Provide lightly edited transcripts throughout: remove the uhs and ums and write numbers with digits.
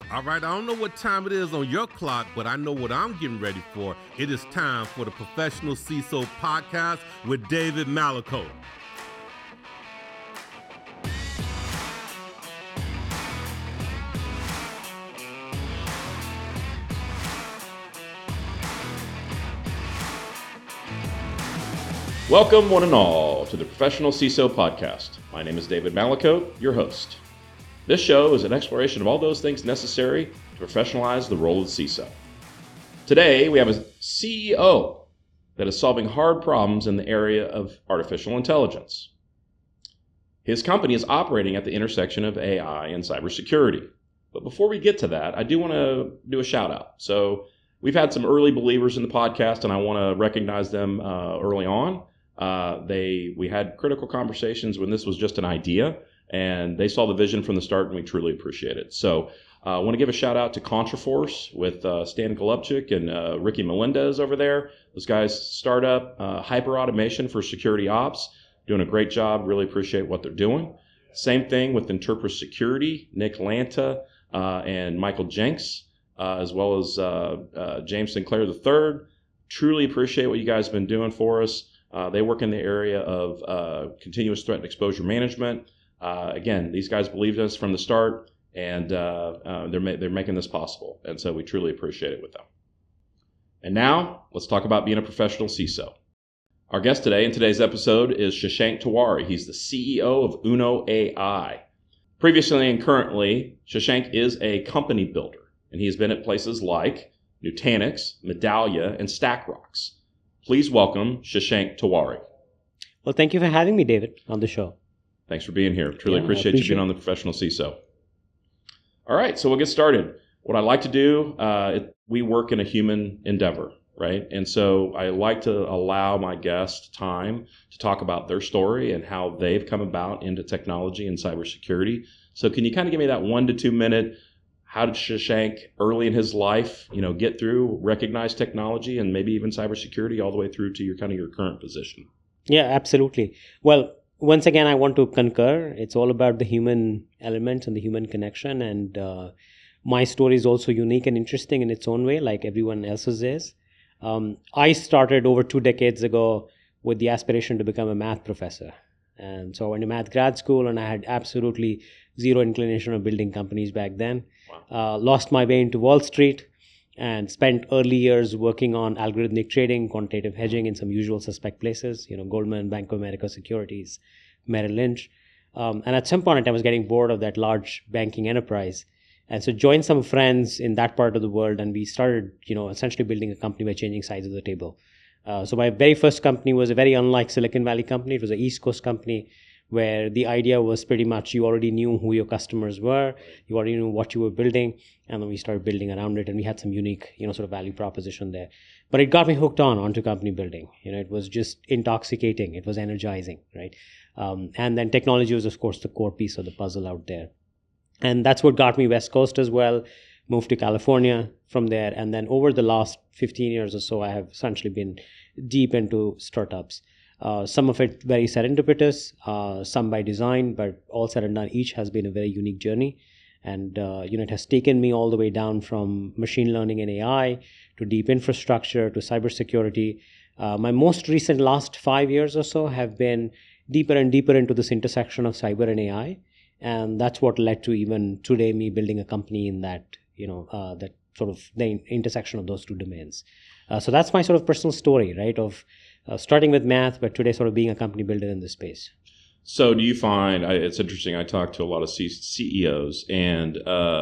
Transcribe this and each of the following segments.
All right, I don't know what time it is on your clock, but I know what I'm getting ready for. It is time for the Professional CISO Podcast with David Mallicoat. Welcome, one and all, to the Professional CISO Podcast. My name is David Mallicoat, your host. This show is an exploration of all those things necessary to professionalize the role of CISO. Today, we have a CEO that is solving hard problems in the area of artificial intelligence. His company is operating at the intersection of AI and cybersecurity. But before we get to that, I do want to do a shout out. So we've had some early believers in the podcast, and I want to recognize them early on. We had critical conversations when this was just an idea, and they saw the vision from the start, and we truly appreciate it. So I want to give a shout out to ContraForce with Stan Golubchik and Ricky Melendez over there. Those guys start up hyper automation for security ops, doing a great job. Really appreciate what they're doing. Same thing with Interpret Security, Nick Lanta and Michael Jenks, as well as James Sinclair III. Truly appreciate what you guys have been doing for us. They work in the area of continuous threat and exposure management. Again, these guys believed in us from the start, and they're making this possible. And so we truly appreciate it with them. And now, let's talk about being a professional CISO. Our guest today in today's episode is Shashank Tiwari. He's the CEO of Uno AI. Previously and currently, Shashank is a company builder, and he has been at places like Nutanix, Medallia, and StackRox. Please welcome Shashank Tiwari. Well, thank you for having me, David, on the show. Thanks for being here. Truly appreciate you being on the Professional CISO. All right, so we'll get started. What I like to do, we work in a human endeavor, right? And so I like to allow my guests time to talk about their story and how they've come about into technology and cybersecurity. So can you kind of give me that 1 to 2 minute, how did Shashank early in his life, get through, recognize technology and maybe even cybersecurity all the way through to your current position? Yeah, absolutely. Well, once again, I want to concur. It's all about the human element and the human connection. And my story is also unique and interesting in its own way, like everyone else's is. I started over 2 decades ago with the aspiration to become a math professor. And so I went to math grad school, and I had absolutely zero inclination of building companies back then. Wow. Lost my way into Wall Street and spent early years working on algorithmic trading, quantitative hedging in some usual suspect places, Goldman, Bank of America Securities, Merrill Lynch. And at some point I was getting bored of that large banking enterprise. And so joined some friends in that part of the world, and we started, essentially building a company by changing sides of the table. So my very first company was a very unlike Silicon Valley company. It was an East Coast company where the idea was pretty much you already knew who your customers were, you already knew what you were building, and then we started building around it, and we had some unique, sort of value proposition there. But it got me hooked onto company building. It was just intoxicating. It was energizing, right? And then technology was, of course, the core piece of the puzzle out there. And that's what got me West Coast as well, moved to California from there. And then over the last 15 years or so, I have essentially been deep into startups. Some of it very serendipitous, some by design, but all said and done, each has been a very unique journey. And, it has taken me all the way down from machine learning and AI to deep infrastructure to cybersecurity. My most recent last 5 years or so have been deeper and deeper into this intersection of cyber and AI. And that's what led to even today me building a company in that, that sort of the intersection of those two domains. So that's my sort of personal story, right, of starting with math, but today sort of being a company builder in this space. So do you find, it's interesting, I talk to a lot of CEOs, and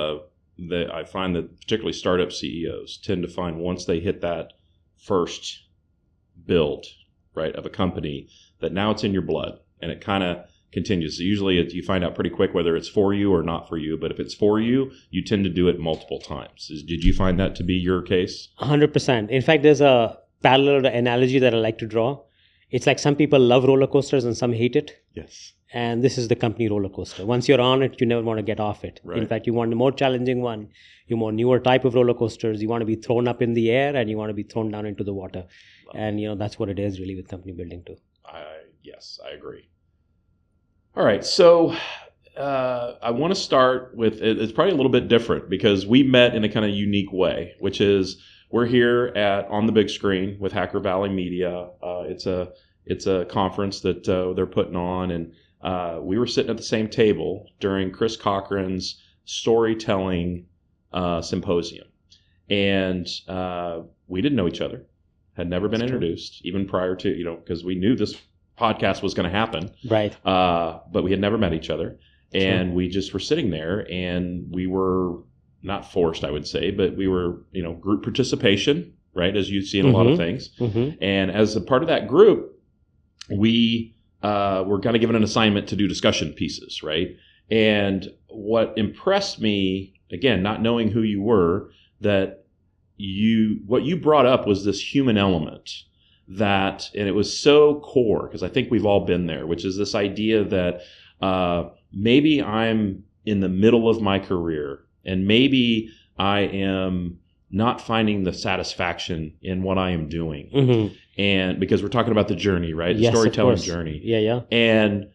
I find that particularly startup CEOs tend to find once they hit that first build, right, of a company, that now it's in your blood, and it kind of continues. So usually you find out pretty quick whether it's for you or not for you, but if it's for you, you tend to do it multiple times. Did you find that to be your case? 100%. In fact, there's a parallel analogy that I like to draw. It's like some people love roller coasters and some hate it. Yes. And this is the company roller coaster. Once you're on it, you never want to get off it. Right. In fact, you want a more challenging one. You want newer type of roller coasters. You want to be thrown up in the air and you want to be thrown down into the water. And that's what it is really with company building too. Yes, I agree. All right. So I want to start with, it's probably a little bit different because we met in a kind of unique way, which is we're here on the big screen with Hacker Valley Media. It's a conference that they're putting on, and we were sitting at the same table during Chris Cochran's storytelling symposium. And we didn't know each other, had never been introduced, even prior to, because we knew this podcast was going to happen. Right. But we had never met each other. And we just were sitting there, and we were not forced, I would say, but we were, group participation, right, as you see in a lot of things. Mm-hmm. And as a part of that group, we were kind of given an assignment to do discussion pieces, right? And what impressed me, again, not knowing who you were, that what you brought up was this human element and it was so core, because I think we've all been there, which is this idea that maybe I'm in the middle of my career and maybe I am not finding the satisfaction in what I am doing. Mm-hmm. And because we're talking about the journey, right? The storytelling journey. Yeah. And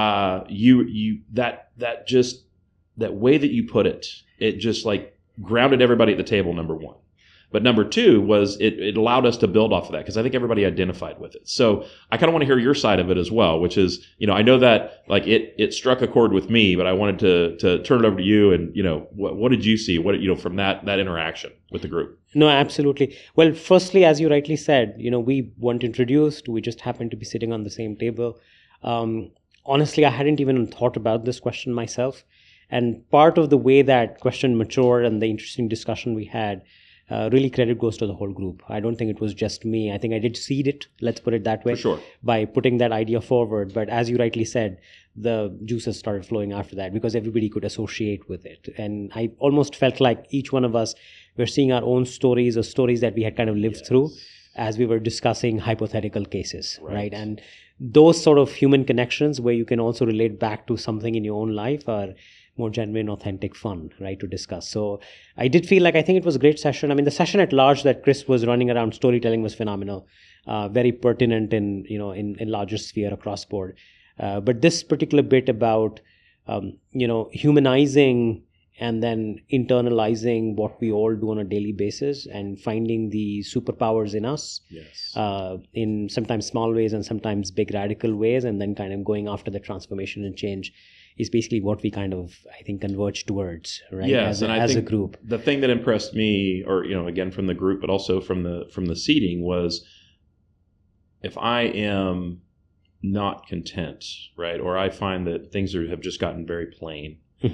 that way that you put it just like grounded everybody at the table, number one. But number two was it allowed us to build off of that because I think everybody identified with it. So I kind of want to hear your side of it as well, which is, I know that like it struck a chord with me, but I wanted to turn it over to you and, what did you see? From that interaction with the group? No, absolutely. Well, firstly, as you rightly said, we weren't introduced. We just happened to be sitting on the same table. Honestly, I hadn't even thought about this question myself. And part of the way that question matured and the interesting discussion we had, really credit goes to the whole group. I don't think it was just me. I think I did seed it, let's put it that way, for sure, by putting that idea forward. But as you rightly said, the juices started flowing after that because everybody could associate with it. And I almost felt like each one of us were seeing our own stories or stories that we had kind of lived through as we were discussing hypothetical cases, right? And those sort of human connections where you can also relate back to something in your own life are more genuine, authentic fun, right, to discuss. So I did feel like I think it was a great session. I mean, the session at large that Chris was running around storytelling was phenomenal, very pertinent in larger sphere across board. But this particular bit about, humanizing and then internalizing what we all do on a daily basis and finding the superpowers in us, in sometimes small ways and sometimes big radical ways, and then kind of going after the transformation and change is basically what we kind of, I think, converge towards, right? Yes, as a group. The thing that impressed me, or again from the group, but also from the seating, was if I am not content, right, or I find that things have just gotten very plain,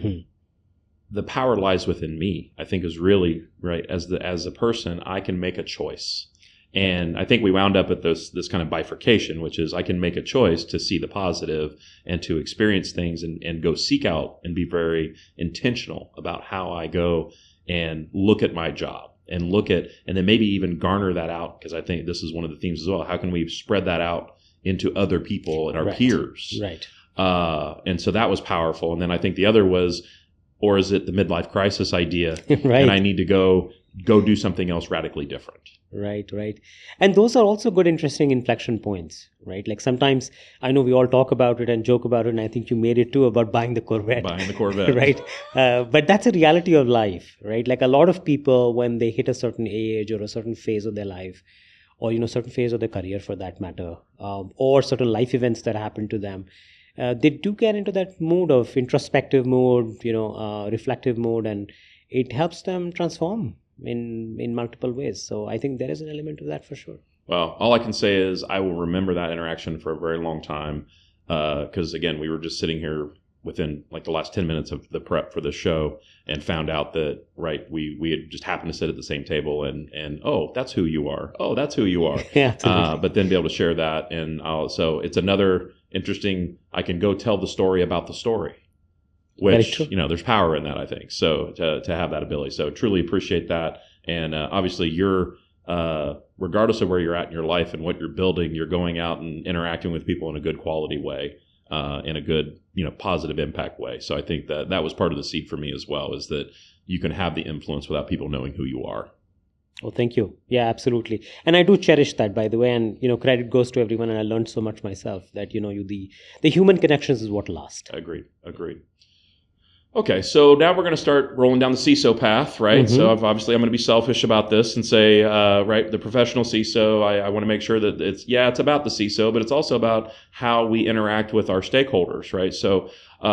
the power lies within me. I think is really right as a person, I can make a choice. And I think we wound up at this kind of bifurcation, which is I can make a choice to see the positive and to experience things and go seek out and be very intentional about how I go and look at my job and then maybe even garner that out, because I think this is one of the themes as well. How can we spread that out into other people and our peers? Right. And so that was powerful. And then I think the other was, or is it the midlife crisis idea? Right. And I need to go do something else radically different. Right. And those are also good, interesting inflection points, right? Like sometimes I know we all talk about it and joke about it, and I think you made it too about buying the Corvette. Right. But that's a reality of life, right? Like a lot of people, when they hit a certain age or a certain phase of their life, or, certain phase of their career for that matter, or certain life events that happen to them, they do get into that mood of introspective mode, reflective mode, and it helps them transform in multiple ways. So I think there is an element of that for sure. Well, all I can say is I will remember that interaction for a very long time, because again, we were just sitting here within like the last 10 minutes of the prep for the show and found out that, right, we had just happened to sit at the same table and oh, that's who you are. Oh, that's who you are. Yeah. But then be able to share that. And so it's another interesting, I can go tell the story about the story. Which, there's power in that, I think. So to have that ability. So truly appreciate that. And obviously you're, regardless of where you're at in your life and what you're building, you're going out and interacting with people in a good quality way, in a good, positive impact way. So I think that was part of the seed for me as well, is that you can have the influence without people knowing who you are. Oh, thank you. Yeah, absolutely. And I do cherish that, by the way. And, credit goes to everyone. And I learned so much myself that, the human connections is what lasts. Agreed. Okay, so now we're going to start rolling down the CISO path, right? So I'm going to be selfish about this and say, right, the professional CISO, I want to make sure that it's about the CISO, but it's also about how we interact with our stakeholders, right? So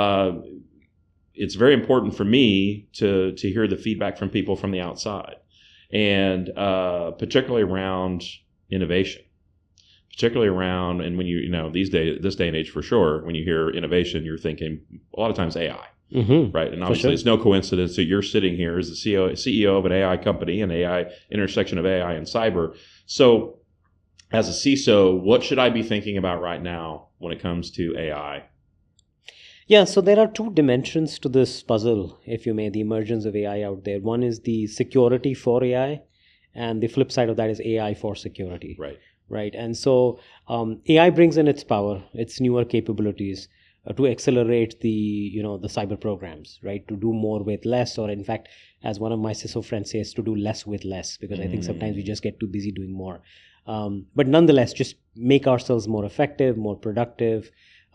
it's very important for me to hear the feedback from people from the outside, and particularly around innovation. Particularly around, and when this day and age for sure, when you hear innovation, you're thinking a lot of times AI. Right. And obviously it's no coincidence that you're sitting here as the CEO of an AI company, an AI intersection of AI and cyber. So as a CISO, what should I be thinking about right now when it comes to AI? Yeah, so there are two dimensions to this puzzle, if you may, the emergence of AI out there. One is the security for AI, and the flip side of that is AI for security. Right. And so AI brings in its power, its newer capabilities, to accelerate the cyber programs, right? To do more with less, or in fact, as one of my CISO friends says, to do less with less, because I think sometimes we just get too busy doing more. But nonetheless, just make ourselves more effective, more productive,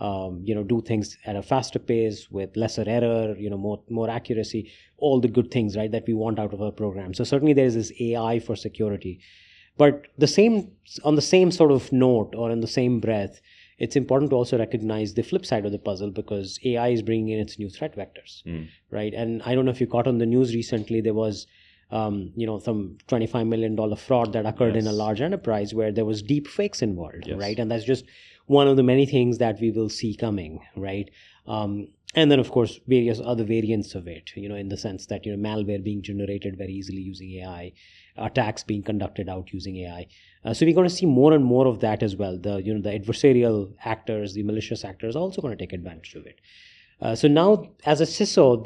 do things at a faster pace with lesser error, more accuracy, all the good things, right, that we want out of our program. So certainly there is this AI for security. But on the same sort of note, or in the same breath, it's important to also recognize the flip side of the puzzle, because AI is bringing in its new threat vectors, right? And I don't know if you caught on the news recently, there was, some $25 million fraud that occurred in a large enterprise where there was deep fakes involved, right? And that's just one of the many things that we will see coming, right? And then, of course, various other variants of it, in the sense that, malware being generated very easily using AI, attacks being conducted out using AI. So we're going to see more and more of that as well. The adversarial actors, the malicious actors are also going to take advantage of it. So now, as a CISO,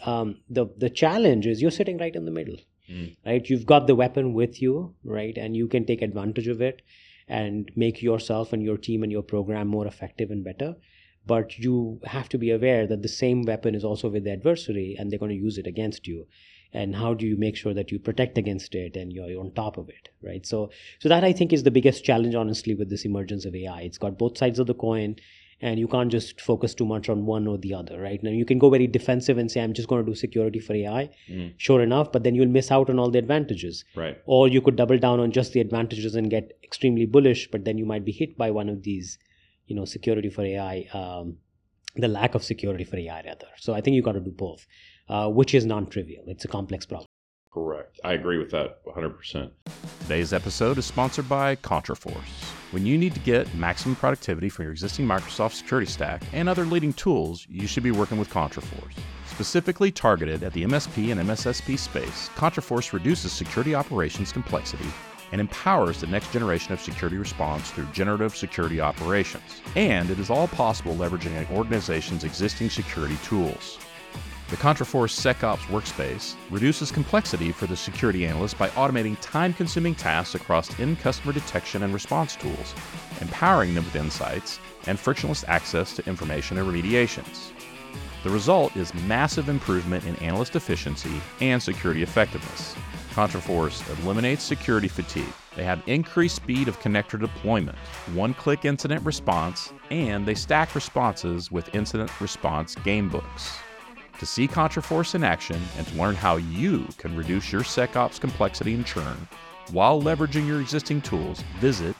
the challenge is you're sitting right in the middle, right? You've got the weapon with you, right? And you can take advantage of it and make yourself and your team and your program more effective and better. But you have to be aware that the same weapon is also with the adversary, and they're going to use it against you. And how do you make sure that you protect against it and you're on top of it, right? So that, I think, is the biggest challenge, honestly, with this emergence of AI. It's got both sides of the coin, and you can't just focus too much on one or the other, right? Now, you can go very defensive and say, I'm just going to do security for AI, sure enough, but then you'll miss out on all the advantages. Right. Or you could double down on just the advantages and get extremely bullish, but then you might be hit by one of these, security for AI, the lack of security for AI, rather. So I think you got to do both, which is non-trivial. It's a complex problem. Correct. I agree with that 100%. Today's episode is sponsored by ContraForce. When you need to get maximum productivity from your existing Microsoft security stack and other leading tools, you should be working with ContraForce. Specifically targeted at the MSP and MSSP space, ContraForce reduces security operations complexity and empowers the next generation of security response through generative security operations. And it is all possible leveraging an organization's existing security tools. The ContraForce SecOps workspace reduces complexity for the security analyst by automating time-consuming tasks across in-customer detection and response tools, empowering them with insights and frictionless access to information and remediations. The result is massive improvement in analyst efficiency and security effectiveness. ContraForce eliminates security fatigue. They have increased speed of connector deployment, one-click incident response, and they stack responses with incident response gamebooks. To see ContraForce in action and to learn how you can reduce your SecOps complexity and churn while leveraging your existing tools, visit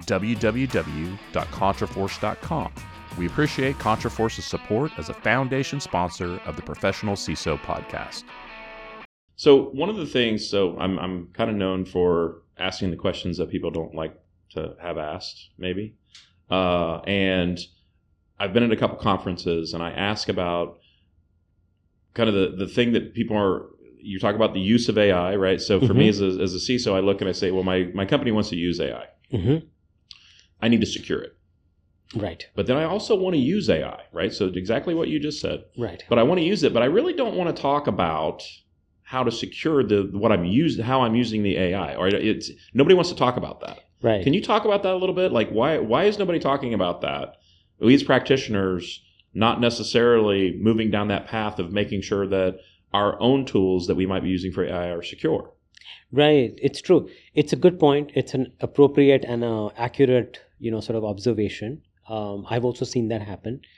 www.contraforce.com. We appreciate ContraForce's support as a foundation sponsor of the Professional CISO podcast. So one of the things, I'm kind of known for asking the questions that people don't like to have asked, maybe. And I've been at a couple conferences, and I ask about kind of the thing that you talk about the use of AI, right? So for me as a CISO, I look and I say, well, my company wants to use AI. I need to secure it. Right. But then I also want to use AI, right? So exactly what you just said. Right. But I want to use it, but I really don't want to talk about how to secure how I'm using the AI. Or nobody wants to talk about that. Right. Can you talk about that a little bit? Like why is nobody talking about that? We as practitioners not necessarily moving down that path of making sure that our own tools that we might be using for AI are secure. Right. It's true. It's a good point. It's an appropriate and accurate, sort of observation. I've also seen that happen.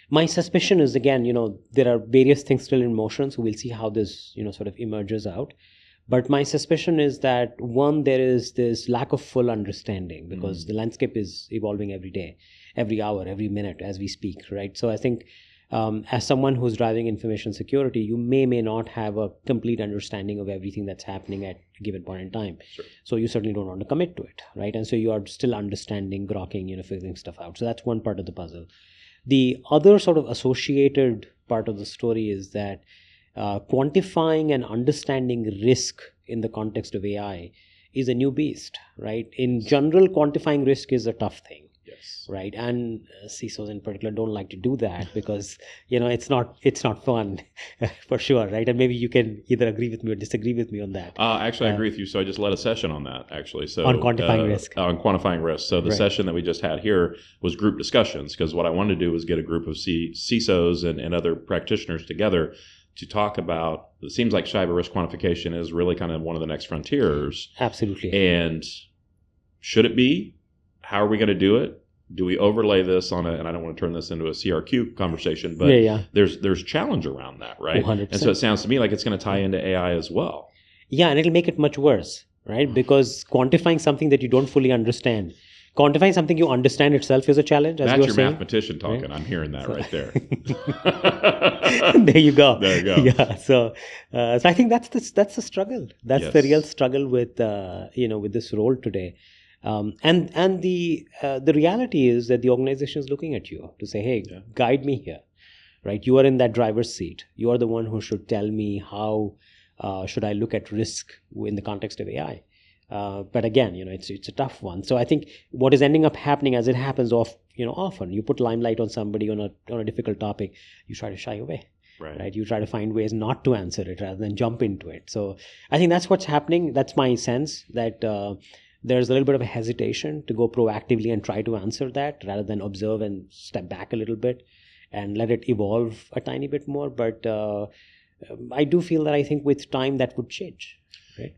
My suspicion is, again, there are various things still in motion, so we'll see how this, sort of emerges out. But my suspicion is that, one, there is this lack of full understanding because the landscape is evolving every day, every hour, every minute as we speak, right? So I think as someone who's driving information security, you may not have a complete understanding of everything that's happening at a given point in time. Sure. So you certainly don't want to commit to it, right? And so you are still understanding, grokking, figuring stuff out. So that's one part of the puzzle. The other sort of associated part of the story is that quantifying and understanding risk in the context of AI is a new beast, right? In general, quantifying risk is a tough thing. Yes. Right, and CISOs in particular don't like to do that because it's not fun for sure, right? And maybe you can either agree with me or disagree with me on that. Actually, I agree with you. So I just led a session on that, actually. So on quantifying risk. On quantifying risk. So the Right. session that we just had here was group discussions, because what I wanted to do was get a group of CISOs and other practitioners together to talk about. It seems like cyber risk quantification is really kind of one of the next frontiers. Absolutely. And should it be? How are we going to do it? Do we overlay this on and I don't want to turn this into a CRQ conversation, but Yeah. there's challenge around that, right? 100%. And so it sounds to me like it's going to tie into AI as well. Yeah, and it'll make it much worse, right? Because quantifying something that you don't fully understand, quantifying something you understand itself is a challenge, as That's you were your saying. mathematician talking. right? I'm hearing that right there. There you go. There you go. Yeah. So I think that's the struggle. That's the Yes. real struggle with with this role today. And the reality is that the organization is looking at you to say, hey, Yeah. guide me here, right? You are in that driver's seat. You are the one who should tell me how should I look at risk in the context of AI. But again, it's a tough one. So I think what is ending up happening, as it happens often, you put limelight on somebody on a difficult topic, you try to shy away. Right. You try to find ways not to answer it rather than jump into it. So I think that's what's happening. That's my sense, that there's a little bit of a hesitation to go proactively and try to answer that rather than observe and step back a little bit and let it evolve a tiny bit more. But I do feel that I think with time that would change. Right.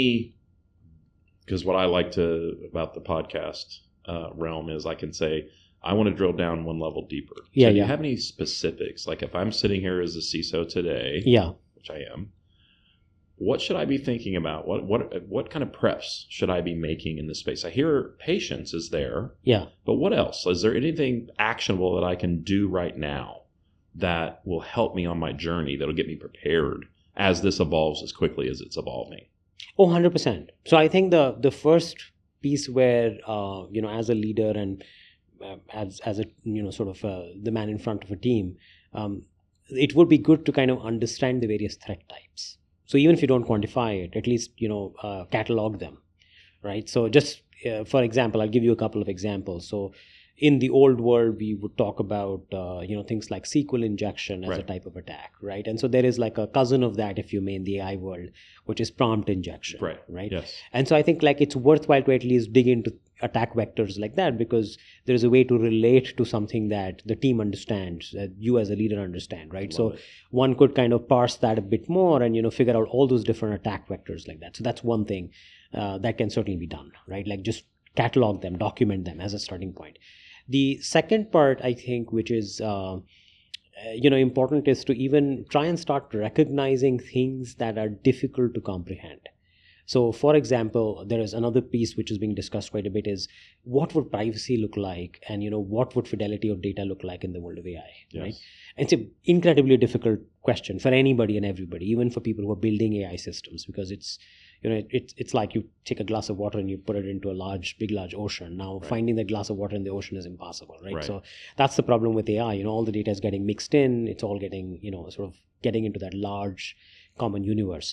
Because what I like about the podcast realm is I can say, I want to drill down one level deeper. Yeah, so do you yeah. have any specifics? Like if I'm sitting here as a CISO today, Yeah. which I am, what should I be thinking about? What kind of preps should I be making in this space? I hear patience is there, Yeah. but what else? Is there anything actionable that I can do right now that will help me on my journey, that'll get me prepared as this evolves as quickly as it's evolving? Oh, 100%. So I think the first piece where, as a leader and as a, sort of the man in front of a team, it would be good to kind of understand the various threat types. So even if you don't quantify it, at least, catalog them, right? So just, for example, I'll give you a couple of examples. So in the old world, we would talk about, things like SQL injection as a Right. type of attack, right? And so there is like a cousin of that, if you may, in the AI world, which is prompt injection, right? Yes. And so I think it's worthwhile to at least dig into attack vectors like that, because there is a way to relate to something that the team understands, that you as a leader understand, right? Love So it. one could kind of parse that a bit more and, figure out all those different attack vectors like that. So that's one thing that can certainly be done, right? Like just catalog them, document them as a starting point. The second part, I think, which is important, is to even try and start recognizing things that are difficult to comprehend. So, for example, there is another piece which is being discussed quite a bit, is what would privacy look like, and what would fidelity of data look like in the world of AI, Yes. right? It's an incredibly difficult question for anybody and everybody, even for people who are building AI systems, because it's it's like you take a glass of water and you put it into a big large ocean. Now, Right. finding that glass of water in the ocean is impossible, right? Right. So that's the problem with AI. All the data is getting mixed in. It's all getting, sort of getting into that large common universe.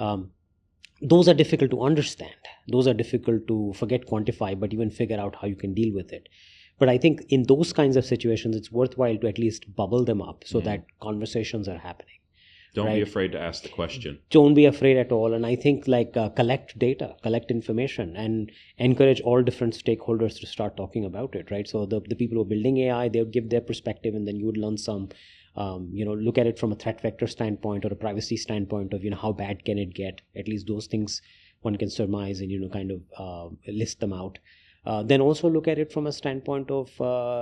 Those are difficult to understand. Those are difficult to quantify, but even figure out how you can deal with it. But I think in those kinds of situations, it's worthwhile to at least bubble them up so that conversations are happening. Don't be Right. afraid to ask the question. Don't be afraid at all. And I think collect data, collect information, and encourage all different stakeholders to start talking about it, right? So the people who are building AI, they'll give their perspective, and then you would learn some, look at it from a threat vector standpoint or a privacy standpoint of, how bad can it get? At least those things one can surmise and, kind of list them out. Then also look at it from a standpoint of,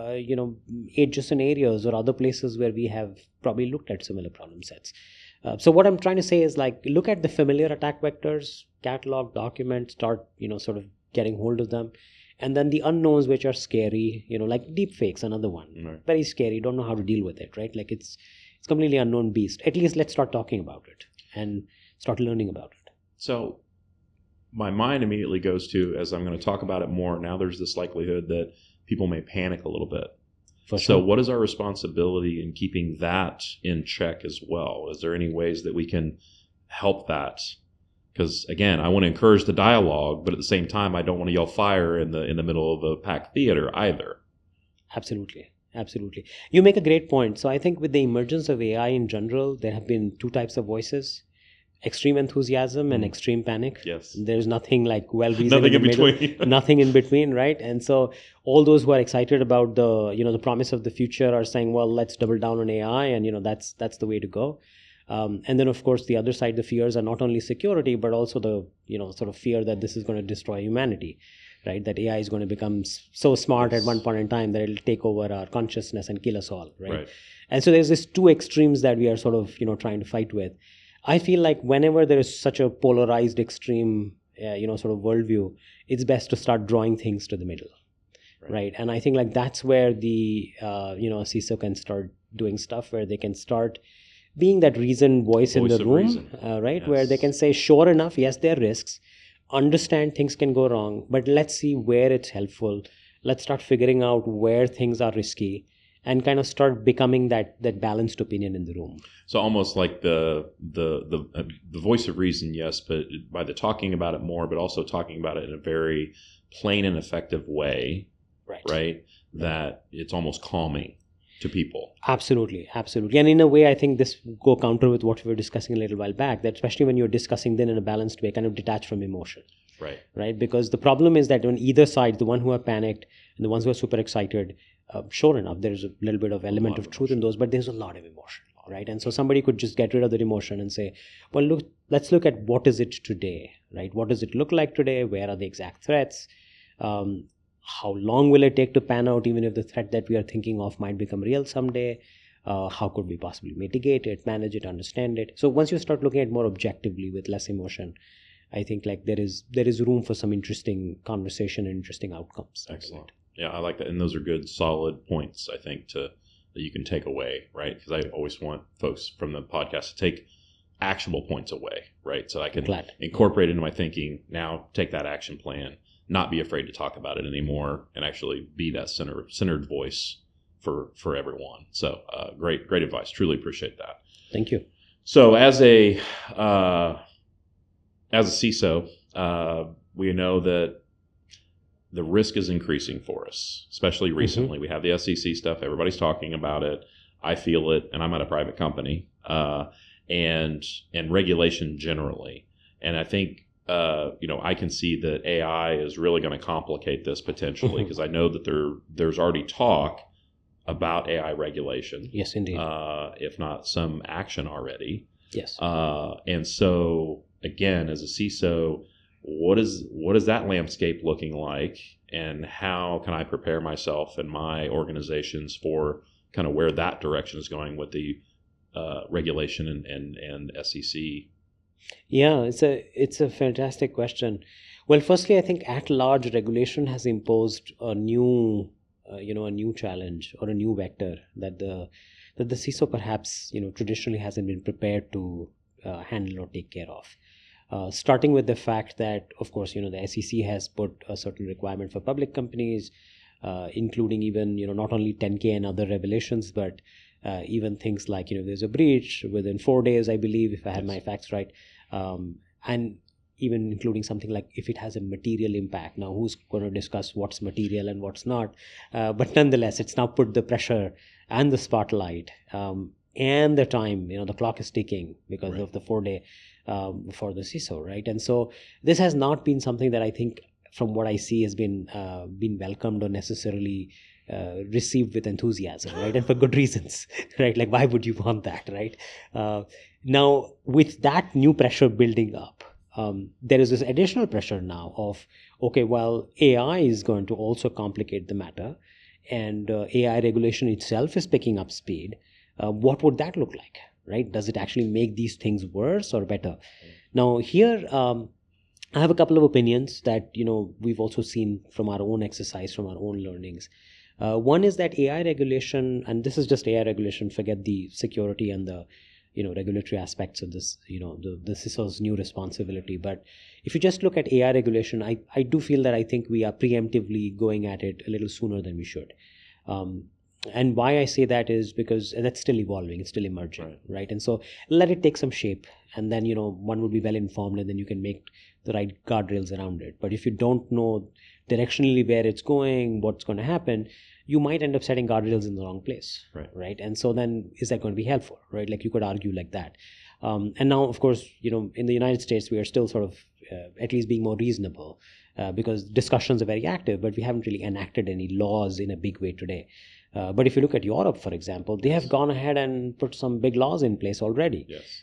adjacent areas or other places where we have probably looked at similar problem sets. So what I'm trying to say is like, look at the familiar attack vectors, catalog, document, start, sort of getting hold of them. And then the unknowns, which are scary, like deepfakes, another one. Right. Very scary, don't know how to deal with it, right? Like it's completely unknown beast. At least let's start talking about it and start learning about it. So my mind immediately goes to, as I'm going to talk about it more, now there's this likelihood that people may panic a little bit. For So sure. what is our responsibility in keeping that in check as well? Is there any ways that we can help that? Because again, I want to encourage the dialogue, but at the same time, I don't want to yell fire in the middle of a packed theater either. Absolutely. You make a great point. So I think with the emergence of AI in general, there have been two types of voices: extreme enthusiasm and extreme panic. Yes. There's nothing like well-reasoned Nothing in the middle, between. nothing in between, right? And so all those who are excited about the promise of the future are saying, well, let's double down on AI, and that's the way to go. And then, of course, the other side, the fears are not only security, but also the sort of fear that this is going to destroy humanity, right? That AI is going to become so smart at one point in time that it'll take over our consciousness and kill us all, right? And so there's these two extremes that we are sort of trying to fight with. I feel like whenever there is such a polarized extreme, sort of worldview, it's best to start drawing things to the middle, right? And I think like that's where the CISO can start doing stuff, where they can start being that reasoned voice in the room, right? Yes. Where they can say, sure enough, yes, there are risks, understand things can go wrong, but let's see where it's helpful. Let's start figuring out where things are risky and kind of start becoming that balanced opinion in the room. So almost like the voice of reason, yes, but by the talking about it more, but also talking about it in a very plain and effective way, right? That it's almost calming to people. Absolutely. And in a way, I think this go counter with what we were discussing a little while back, that especially when you're discussing then in a balanced way, kind of detached from emotion. Right? Because the problem is that on either side, the one who are panicked and the ones who are super excited, sure enough, there's a little bit of element of truth in those, but there's a lot of emotion, right? And so somebody could just get rid of that emotion and say, well, look, let's look at what is it today, right? What does it look like today? Where are the exact threats? How long will it take to pan out, even if the threat that we are thinking of might become real someday? How could we possibly mitigate it, manage it, understand it? So once you start looking at more objectively with less emotion, I think like there is room for some interesting conversation and interesting outcomes. Excellent. Yeah, I like that. And those are good, solid points, I think, that you can take away, right? Because I always want folks from the podcast to take actionable points away, right? So I can incorporate into my thinking, now take that action plan, not be afraid to talk about it anymore, and actually be that centered voice for everyone. So great advice. Truly appreciate that. Thank you. So as a CISO, we know that the risk is increasing for us, especially recently. We have the SEC stuff. Everybody's talking about it. I feel it, and I'm at a private company, and regulation generally. And I think, I can see that AI is really going to complicate this potentially, because I know that there's already talk about AI regulation. Yes, indeed. If not some action already. Yes. And so, again, as a CISO, what is that landscape looking like, and how can I prepare myself and my organizations for kind of where that direction is going with the regulation and SEC? Yeah, it's a fantastic question. Well, firstly, I think at large regulation has imposed a new challenge or a new vector that the CISO perhaps traditionally hasn't been prepared to handle or take care of. Starting with the fact that, of course, the SEC has put a certain requirement for public companies, including even, not only 10K and other revelations, but even things like, there's a breach within 4 days, I believe, if I have my facts right. And even including something like if it has a material impact. Now, who's going to discuss what's material and what's not? But nonetheless, it's now put the pressure and the spotlight and the time, the clock is ticking because of the 4-day for the CISO, right? And so this has not been something that I think, from what I see, has been welcomed or necessarily received with enthusiasm, right? And for good reasons, right? Like, why would you want that, right? Now, with that new pressure building up, there is this additional pressure now of, okay, well, AI is going to also complicate the matter, and AI regulation itself is picking up speed. What would that look like, right? Does it actually make these things worse or better? Now, here, I have a couple of opinions that, we've also seen from our own exercise, from our own learnings. One is that AI regulation, and this is just AI regulation, forget the security and the regulatory aspects of this, the CISO's new responsibility. But if you just look at AI regulation, I do feel that I think we are preemptively going at it a little sooner than we should. And why I say that is because that's still evolving, it's still emerging, right? And so let it take some shape, and then, one will be well informed, and then you can make the right guardrails around it. But if you don't know directionally where it's going, what's going to happen, you might end up setting guardrails in the wrong place, right? And so then is that going to be helpful, right? Like you could argue like that. And now, of course, in the United States, we are still sort of at least being more reasonable because discussions are very active, but we haven't really enacted any laws in a big way today. But if you look at Europe, for example, they have gone ahead and put some big laws in place already,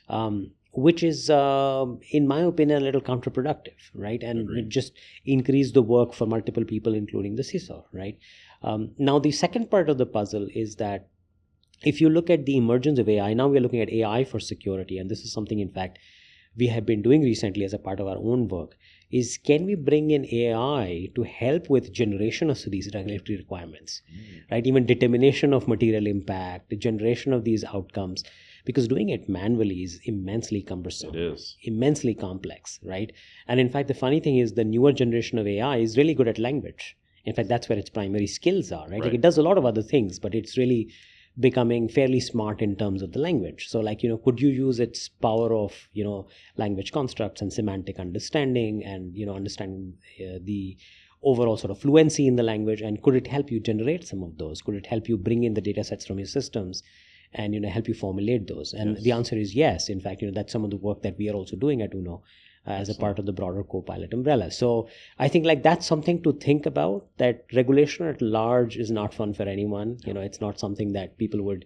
which is, in my opinion, a little counterproductive, right? And it just increased the work for multiple people, including the CISO, right? Now, the second part of the puzzle is that if you look at the emergence of AI, now we're looking at AI for security, and this is something, in fact, we have been doing recently as a part of our own work, is can we bring in AI to help with generation of these regulatory requirements, right? Even determination of material impact, the generation of these outcomes, because doing it manually is immensely cumbersome. It is. Immensely complex, right? And in fact, the funny thing is the newer generation of AI is really good at language. In fact, that's where its primary skills are, right? Like it does a lot of other things, but it's really becoming fairly smart in terms of the language. So like, could you use its power of, language constructs and semantic understanding and, understanding the overall sort of fluency in the language, and could it help you generate some of those? Could it help you bring in the data sets from your systems and, help you formulate those? And the answer is yes. In fact, that's some of the work that we are also doing at UNO as a part of the broader Copilot umbrella. So I think like that's something to think about, that regulation at large is not fun for anyone. It's not something that people would,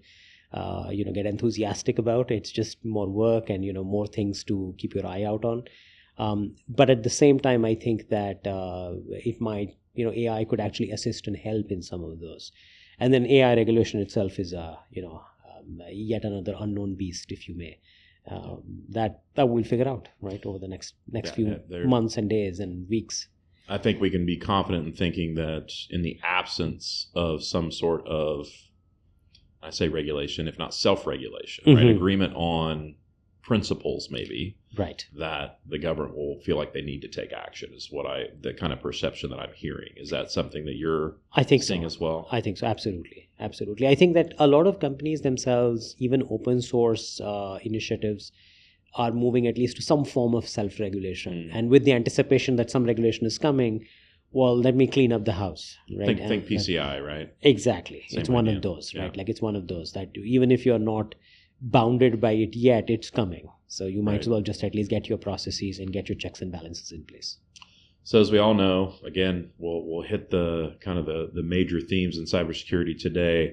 get enthusiastic about. It's just more work and, more things to keep your eye out on. But at the same time, I think that it might, AI could actually assist and help in some of those. And then AI regulation itself is yet another unknown beast, if you may. That we'll figure out, right, over the next few months and days and weeks. I think we can be confident in thinking that in the absence of some sort of, I say regulation, if not self-regulation, right, agreement on principles maybe, right, that the government will feel like they need to take action is the kind of perception that I'm hearing. Is that something that you're seeing as well? I think so. Absolutely. I think that a lot of companies themselves, even open source initiatives, are moving at least to some form of self-regulation. And with the anticipation that some regulation is coming, well, let me clean up the house, right? Think PCI, right? Exactly. It's one of those, right? Like it's one of those that even if you're not bounded by it yet, it's coming. So you might as well just at least get your processes and get your checks and balances in place. So as we all know, again, we'll hit the kind of the major themes in cybersecurity today.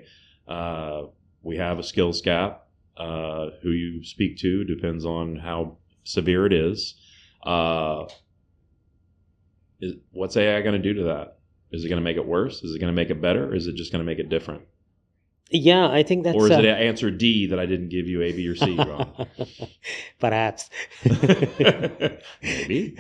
We have a skills gap. Who you speak to depends on how severe it is. What's AI going to do to that? Is it going to make it worse? Is it going to make it better? Or is it just going to make it different? Yeah, I think that's... Or is it answer D that I didn't give you A, B, or C wrong? Perhaps. Maybe.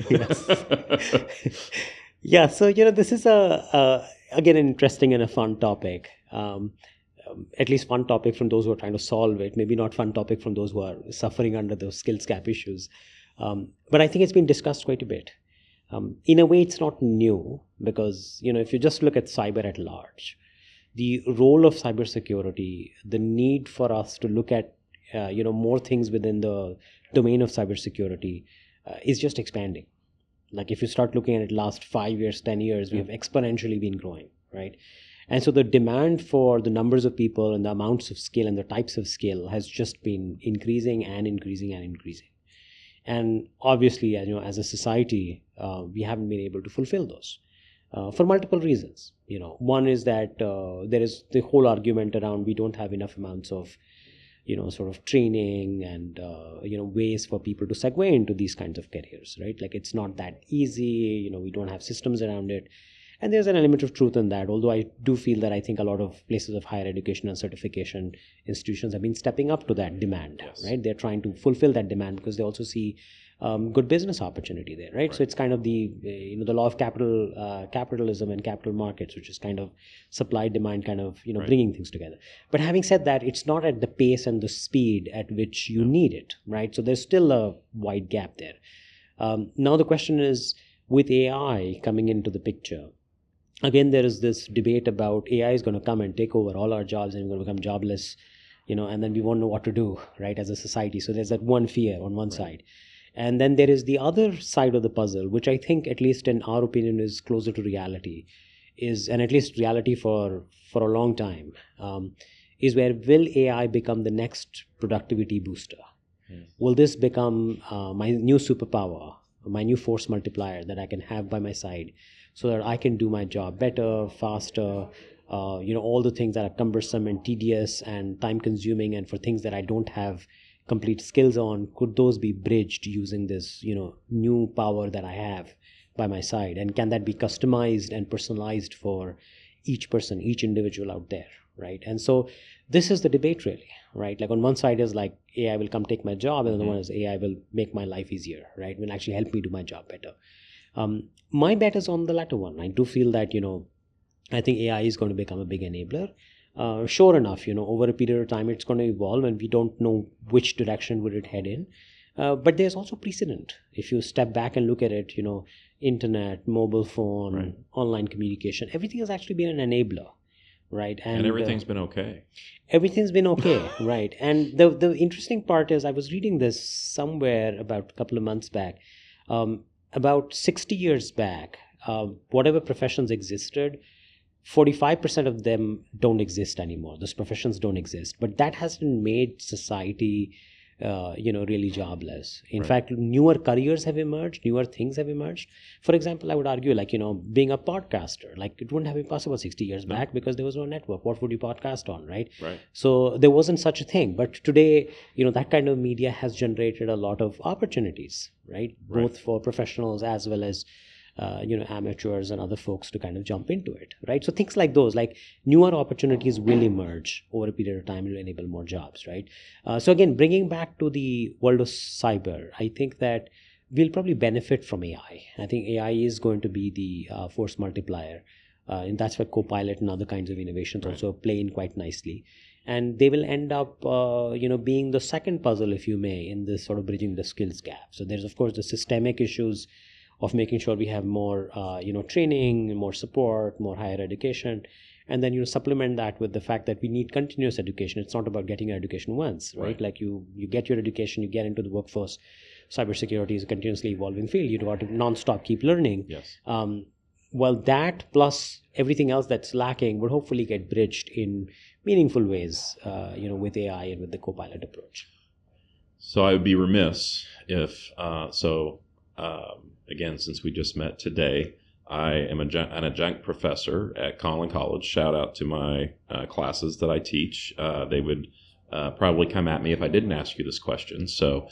Yeah, so, this is again, an interesting and a fun topic. At least fun topic from those who are trying to solve it. Maybe not fun topic from those who are suffering under those skills gap issues. But I think it's been discussed quite a bit. In a way, it's not new because, if you just look at cyber at large, the role of cybersecurity, the need for us to look at, more things within the domain of cybersecurity is just expanding. Like if you start looking at it last 5 years, 10 years, we have exponentially been growing, right? And so the demand for the numbers of people and the amounts of skill and the types of skill has just been increasing and increasing and increasing. And obviously, as a society, we haven't been able to fulfill those. For multiple reasons. One is that there is the whole argument around we don't have enough amounts of, sort of training and ways for people to segue into these kinds of careers, right? Like it's not that easy. We don't have systems around it. And there's an element of truth in that, although I do feel that I think a lot of places of higher education and certification institutions have been stepping up to that demand, right? They're trying to fulfill that demand because they also see good business opportunity there, right? So it's kind of the law of capitalism and capital markets, which is kind of supply demand kind of bringing things together. But having said that, it's not at the pace and the speed at which you need it, right? So there's still a wide gap there. Now the question is, with AI coming into the picture, again, there is this debate about AI is going to come and take over all our jobs and we're going to become jobless, and then we won't know what to do, right, as a society. So there's that one fear on one side. And then there is the other side of the puzzle, which I think, at least in our opinion, is closer to reality, and at least reality for a long time, is where will AI become the next productivity booster? Will this become my new superpower, my new force multiplier that I can have by my side, so that I can do my job better, faster, all the things that are cumbersome and tedious and time consuming, and for things that I don't have complete skills on, could those be bridged using this, new power that I have by my side? And can that be customized and personalized for each person, each individual out there, right? And so this is the debate really, right? Like on one side is like AI will come take my job, and the other one is AI will make my life easier, right? Will actually help me do my job better. My bet is on the latter one. I do feel that, I think AI is going to become a big enabler. Sure enough, over a period of time, it's going to evolve and we don't know which direction would it head in. But there's also precedent. If you step back and look at it, internet, mobile phone, online communication, everything has actually been an enabler, right? And everything's been okay. Everything's been okay, right? And the interesting part is I was reading this somewhere about a couple of months back. About 60 years back, whatever professions existed, 45% of them don't exist anymore. Those professions don't exist. But that hasn't made society, really jobless. In fact, newer careers have emerged, newer things have emerged. For example, I would argue, being a podcaster, it wouldn't have been possible 60 years back because there was no network. What would you podcast on, right? So there wasn't such a thing. But today, that kind of media has generated a lot of opportunities, right? Both for professionals as well as amateurs and other folks to kind of jump into it, right? So things like those, like newer opportunities will emerge over a period of time and will enable more jobs, right? So again, bringing back to the world of cyber, I think that we'll probably benefit from AI. I think AI is going to be the force multiplier, and that's where Copilot and other kinds of innovations also play in quite nicely. And they will end up, being the second puzzle, if you may, in this sort of bridging the skills gap. So there's, of course, the systemic issues of making sure we have more, training, more support, more higher education, and then supplement that with the fact that we need continuous education. It's not about getting your education once, right? Like you get your education, you get into the workforce. Cybersecurity is a continuously evolving field. You got to nonstop keep learning. Yes. Well, that plus everything else that's lacking would hopefully get bridged in meaningful ways, with AI and with the Copilot approach. So I would be remiss if again, since we just met today, I am an adjunct professor at Collin College. Shout out to my classes that I teach. They would probably come at me if I didn't ask you this question. So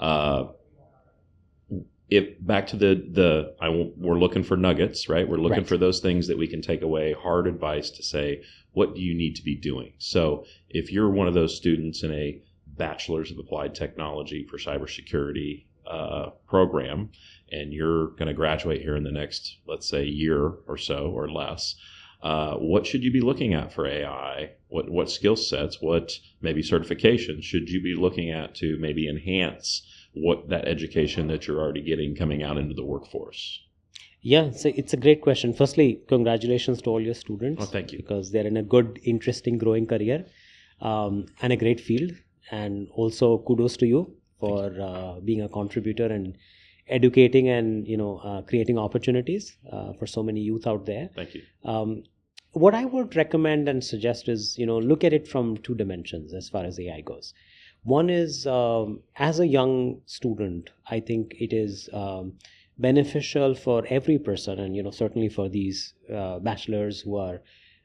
if back to we're looking for nuggets, right? We're looking for those things that we can take away, hard advice to say, what do you need to be doing? So if you're one of those students in a Bachelor's of Applied Technology for Cybersecurity program, and you're going to graduate here in the next, let's say, year or so or less, what should you be looking at for AI? What skill sets, what maybe certifications should you be looking at to maybe enhance what that education that you're already getting coming out into the workforce? Yeah, so it's a great question. Firstly, congratulations to all your students. Oh, thank you. Because they're in a good, interesting, growing career and a great field. And also kudos to you for being a contributor and educating and creating opportunities for so many youth out there. Thank you. What I would recommend and suggest is look at it from two dimensions as far as AI goes. One is as a young student, I think it is beneficial for every person, and certainly for these bachelors who are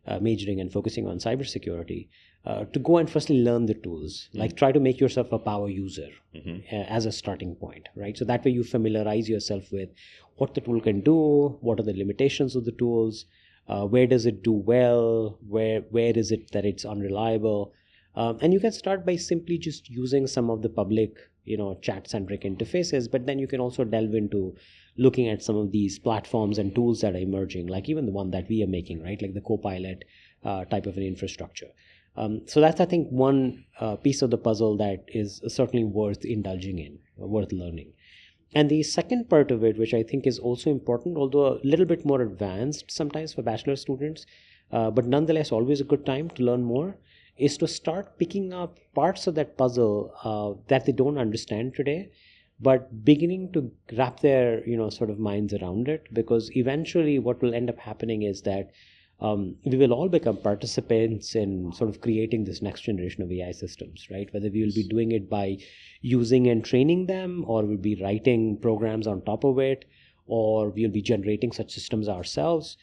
majoring and focusing on cybersecurity, to go and firstly learn the tools, like try to make yourself a power user as a starting point, right? So that way you familiarize yourself with what the tool can do, what are the limitations of the tools, where does it do well, where is it that it's unreliable. And you can start by simply just using some of the public, chat-centric interfaces, but then you can also delve into looking at some of these platforms and tools that are emerging, like even the one that we are making, right? Like the Copilot type of an infrastructure. So that's, I think, one piece of the puzzle that is certainly worth indulging in, worth learning. And the second part of it, which I think is also important, although a little bit more advanced sometimes for bachelor students, but nonetheless always a good time to learn more, is to start picking up parts of that puzzle that they don't understand today, but beginning to wrap their sort of minds around it, because eventually what will end up happening is that we will all become participants in sort of creating this next generation of AI systems, right? Whether we will be doing it by using and training them, or we'll be writing programs on top of it, or we'll be generating such systems ourselves,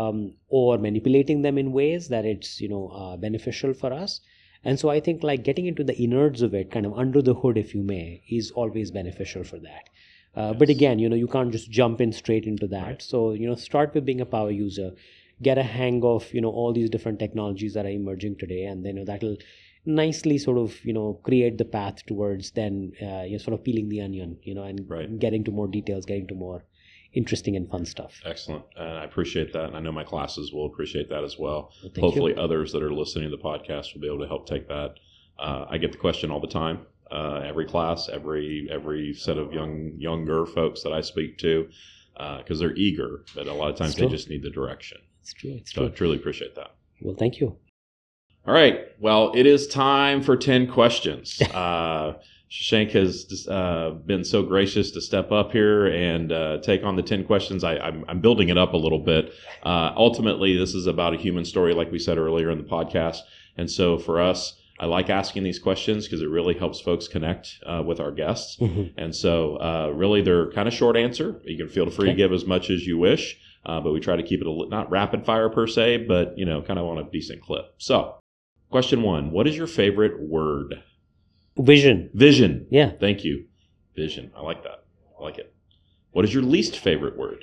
or manipulating them in ways that it's beneficial for us. And so I think like getting into the innards of it, kind of under the hood, if you may, is always beneficial for that. But again, you can't just jump in straight into that. Right. So start with being a power user, get a hang of all these different technologies that are emerging today, and then that'll nicely sort of create the path towards then sort of peeling the onion, and right. getting to more details, getting to more interesting and fun stuff. Excellent. I appreciate that. And I know my classes will appreciate that as well. Hopefully others that are listening to the podcast will be able to help take that. I get the question all the time. Every class, every set of younger folks that I speak to, because they're eager, but a lot of times they just need the direction. It's true. So I truly appreciate that. Well, thank you. All right. Well, it is time for 10 questions. Shashank has been so gracious to step up here and take on the 10 questions. I'm building it up a little bit. Ultimately, this is about a human story, like we said earlier in the podcast. And so for us, I like asking these questions because it really helps folks connect with our guests. Mm-hmm. And so really, they're kind of short answer. You can feel free to give as much as you wish, but we try to keep it not rapid fire per se, but kind of on a decent clip. So question 1, what is your favorite word? Vision. Vision. Yeah. Thank you. Vision. I like that. I like it. What is your least favorite word?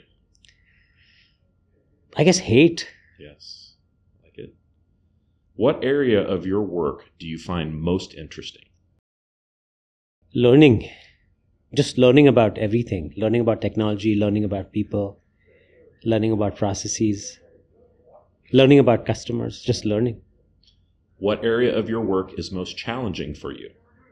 I guess hate. Yes. I like it. What area of your work do you find most interesting? Learning. Just learning about everything. Learning about technology, learning about people, learning about processes, learning about customers, just learning. What area of your work is most challenging for you?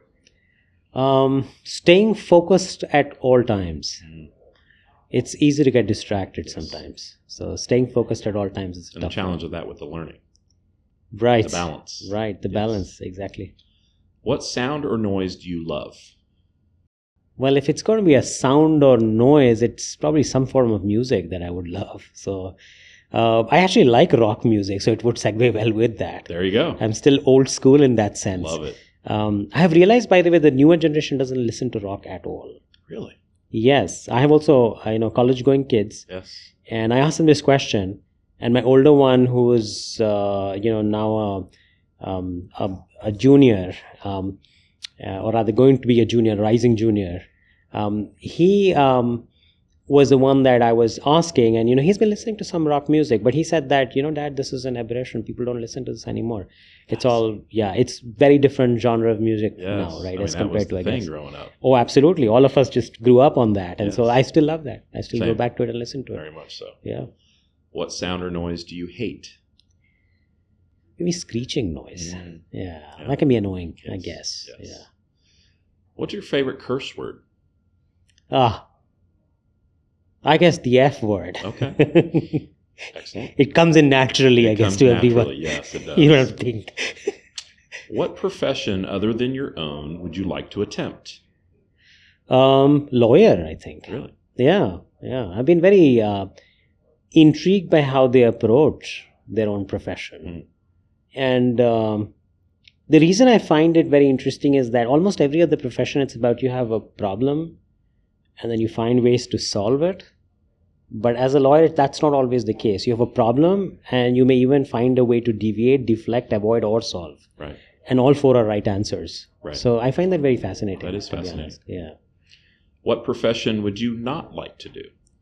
Staying focused at all times. It's easy to get distracted sometimes. So staying focused at all times is and the challenge of that with the learning. Right. The balance. Right. The balance. Exactly. What sound or noise do you love? Well, if it's going to be a sound or noise, it's probably some form of music that I would love. So I actually like rock music, so it would segue well with that. There you go. I'm still old school in that sense. Love it. I have realized, by the way, the newer generation doesn't listen to rock at all. Really? Yes. I have also, college-going kids. Yes. And I asked them this question, and my older one, who is, now a junior, or rather going to be a junior, rising junior, he was the one that I was asking, and he's been listening to some rock music, but he said that, Dad, this is an aberration. People don't listen to this anymore. It's all, it's very different genre of music now, right? As compared to, I guess. Growing up. Oh, absolutely. All of us just grew up on that, and so I still love that. I still Same. go back to it and listen to it. Very much so. Yeah. What sound or noise do you hate? Maybe screeching noise. Yeah, that can be annoying, I guess. Yes. Yeah. What's your favorite curse word? I guess the F word. Okay. Excellent. It comes in naturally, I guess, to everyone. Yes, it does. You don't have to think. What profession other than your own would you like to attempt? Lawyer, I think. Really? Yeah. I've been very intrigued by how they approach their own profession. And the reason I find it very interesting is that almost every other profession, it's about you have a problem and then you find ways to solve it. But as a lawyer, that's not always the case. You have a problem and you may even find a way to deviate, deflect, avoid, or solve. Right. And all four are right answers. Right. So I find that very fascinating. That is to be fascinating. honest. Yeah. What profession would you not like to do?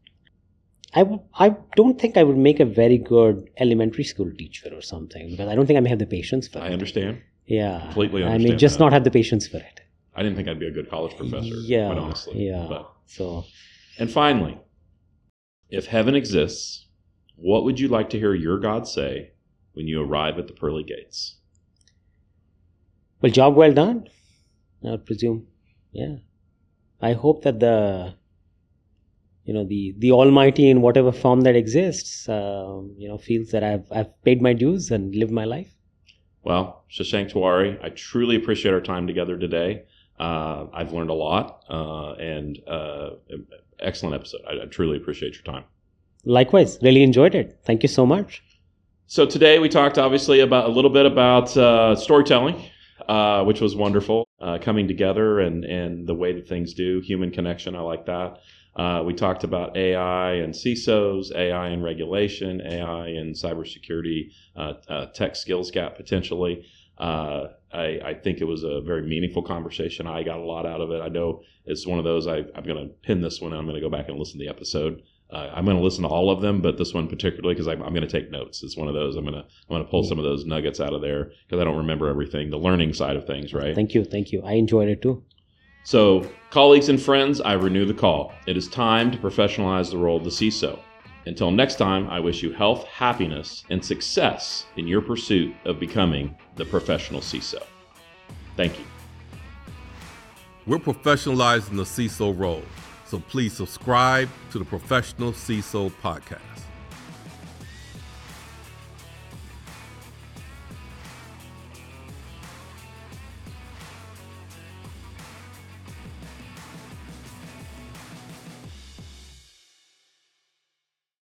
I don't think I would make a very good elementary school teacher or something, because I don't think I may have the patience for it. I understand. Yeah. Completely I understand may just that. not have the patience for it. I didn't think I'd be a good college professor, Yeah. quite honestly. Yeah. But, So and finally, if heaven exists, what would you like to hear your God say when you arrive at the pearly gates? well, job well done, I would presume. Yeah. I hope that the Almighty, in whatever form that exists, feels that I've paid my dues and lived my life. Well, Shashank Tiwari, I truly appreciate our time together today. I've learned a lot, and excellent episode. I truly appreciate your time. Likewise, really enjoyed it. Thank you so much. So today we talked obviously about a little bit about storytelling, which was wonderful, coming together and the way that things do, human connection. I like that. We talked about AI and CISOs, AI and regulation, AI and cybersecurity, tech skills gap potentially. I think it was a very meaningful conversation. I got a lot out of it. I know it's one of those, I'm going to pin this one. I'm going to go back and listen to the episode. I'm going to listen to all of them, but this one particularly because I'm going to take notes. It's one of those. I'm going to pull some of those nuggets out of there because I don't remember everything. The learning side of things, right? Thank you. I enjoyed it too. So, colleagues and friends, I renew the call. It is time to professionalize the role of the CISO. Until next time, I wish you health, happiness, and success in your pursuit of becoming the professional CISO. Thank you. We're professionalizing the CISO role, so please subscribe to the Professional CISO Podcast.